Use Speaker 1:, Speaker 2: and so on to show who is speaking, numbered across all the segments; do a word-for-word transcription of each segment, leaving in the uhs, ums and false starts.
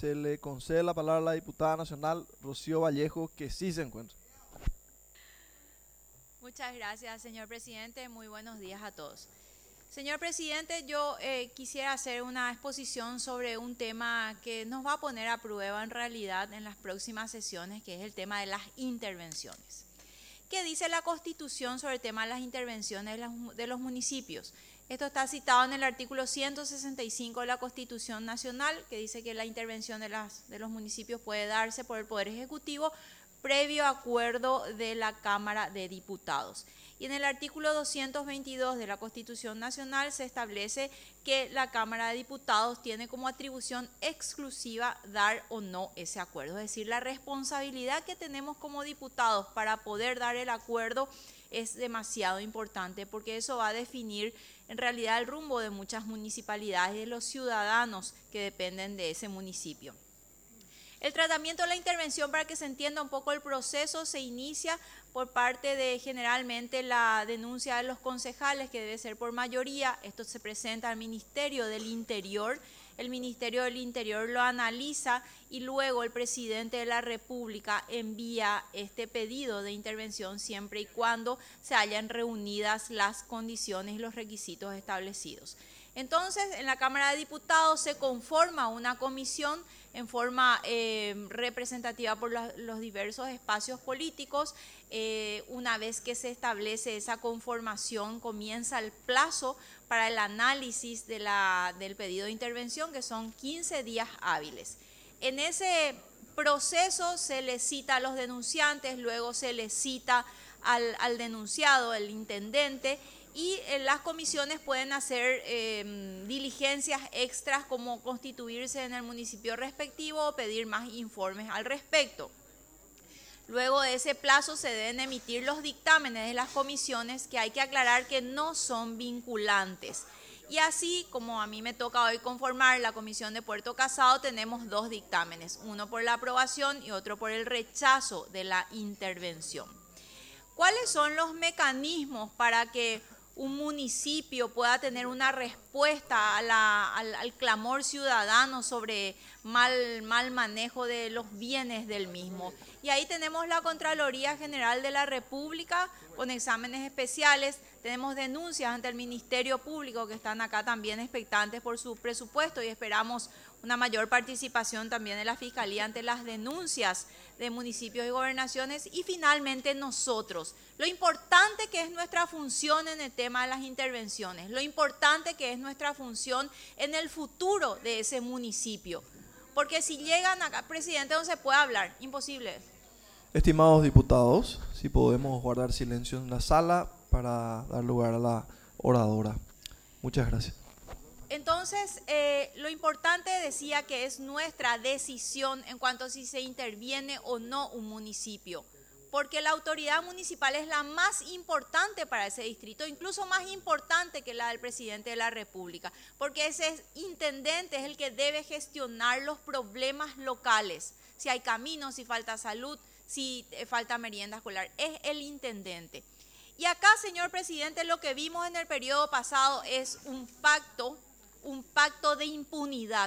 Speaker 1: se le concede la palabra a la diputada nacional Rocío Vallejo, que sí se encuentra.
Speaker 2: Muchas gracias, señor presidente. Muy buenos días a todos. Señor presidente, yo eh, quisiera hacer una exposición sobre un tema que nos va a poner a prueba en realidad en las próximas sesiones, que es el tema de las intervenciones. ¿Qué dice la Constitución sobre el tema de las intervenciones de, las, de los municipios? Esto está citado en el artículo ciento sesenta y cinco de la Constitución Nacional, que dice que la intervención de, las, de los municipios puede darse por el Poder Ejecutivo previo acuerdo de la Cámara de Diputados. Y en el artículo doscientos veintidós de la Constitución Nacional se establece que la Cámara de Diputados tiene como atribución exclusiva dar o no ese acuerdo. Es decir, la responsabilidad que tenemos como diputados para poder dar el acuerdo es demasiado importante, porque eso va a definir en realidad el rumbo de muchas municipalidades y de los ciudadanos que dependen de ese municipio. El tratamiento de la intervención, para que se entienda un poco el proceso, se inicia por parte de generalmente la denuncia de los concejales, que debe ser por mayoría. Esto se presenta al Ministerio del Interior. El Ministerio del Interior lo analiza y luego el presidente de la República envía este pedido de intervención siempre y cuando se hayan reunidas las condiciones y los requisitos establecidos. Entonces, en la Cámara de Diputados se conforma una comisión en forma eh, representativa por los, los diversos espacios políticos. Eh, una vez que se establece esa conformación, comienza el plazo para el análisis de la, del pedido de intervención, que son quince días hábiles. En ese proceso se le cita a los denunciantes, luego se le cita al, al denunciado, el intendente, y eh, las comisiones pueden hacer eh, diligencias extras como constituirse en el municipio respectivo o pedir más informes al respecto. Luego de ese plazo se deben emitir los dictámenes de las comisiones, que hay que aclarar que no son vinculantes. Y así, como a mí me toca hoy conformar la Comisión de Puerto Casado, tenemos dos dictámenes, uno por la aprobación y otro por el rechazo de la intervención. ¿Cuáles son los mecanismos para que un municipio pueda tener una respuesta a la, al, al clamor ciudadano sobre mal, mal manejo de los bienes del mismo? Y ahí tenemos la Contraloría General de la República con exámenes especiales, tenemos denuncias ante el Ministerio Público, que están acá también expectantes por su presupuesto, y esperamos una mayor participación también de la Fiscalía ante las denuncias de municipios y gobernaciones. Y finalmente nosotros, lo importante que es nuestra función en el tema de las intervenciones, lo importante que es nuestra función en el futuro de ese municipio. Porque si llegan acá, presidente, no se puede hablar, imposible.
Speaker 1: Estimados diputados, si podemos guardar silencio en la sala para dar lugar a la oradora. Muchas gracias.
Speaker 2: Entonces, eh, lo importante decía que es nuestra decisión en cuanto a si se interviene o no un municipio, porque la autoridad municipal es la más importante para ese distrito, incluso más importante que la del presidente de la República, porque ese intendente es el que debe gestionar los problemas locales, si hay caminos, si falta salud, si falta merienda escolar, es el intendente. Y acá, señor presidente, lo que vimos en el periodo pasado es un pacto, un pacto de impunidad,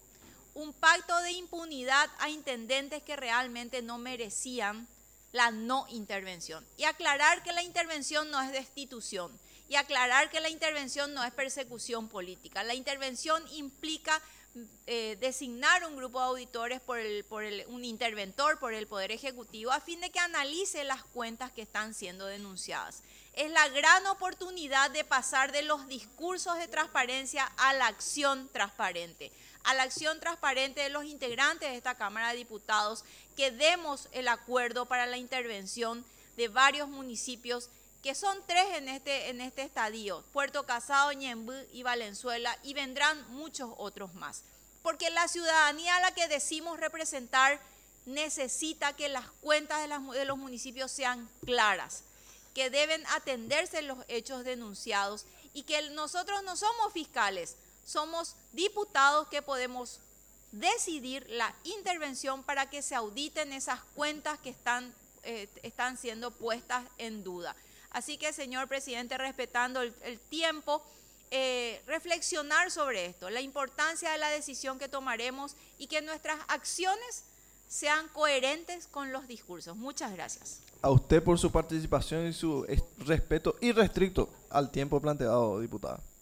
Speaker 2: un pacto de impunidad a intendentes que realmente no merecían la no intervención. Y aclarar que la intervención no es destitución, y aclarar que la intervención no es persecución política. La intervención implica eh, designar un grupo de auditores por, el, por el, un interventor por el Poder Ejecutivo a fin de que analice las cuentas que están siendo denunciadas. Es la gran oportunidad de pasar de los discursos de transparencia a la acción transparente, a la acción transparente de los integrantes de esta Cámara de Diputados, que demos el acuerdo para la intervención de varios municipios, que son tres en este, en este estadio: Puerto Casado, Ñemby y Valenzuela, y vendrán muchos otros más. Porque la ciudadanía a la que decimos representar necesita que las cuentas de, las, de los municipios sean claras, que deben atenderse los hechos denunciados, y que nosotros no somos fiscales, somos diputados que podemos decidir la intervención para que se auditen esas cuentas que están, eh, están siendo puestas en duda. Así que, señor presidente, respetando el, el tiempo, eh, reflexionar sobre esto, la importancia de la decisión que tomaremos y que nuestras acciones sean coherentes con los discursos. Muchas gracias.
Speaker 1: A usted por su participación y su respeto irrestricto al tiempo planteado, diputada.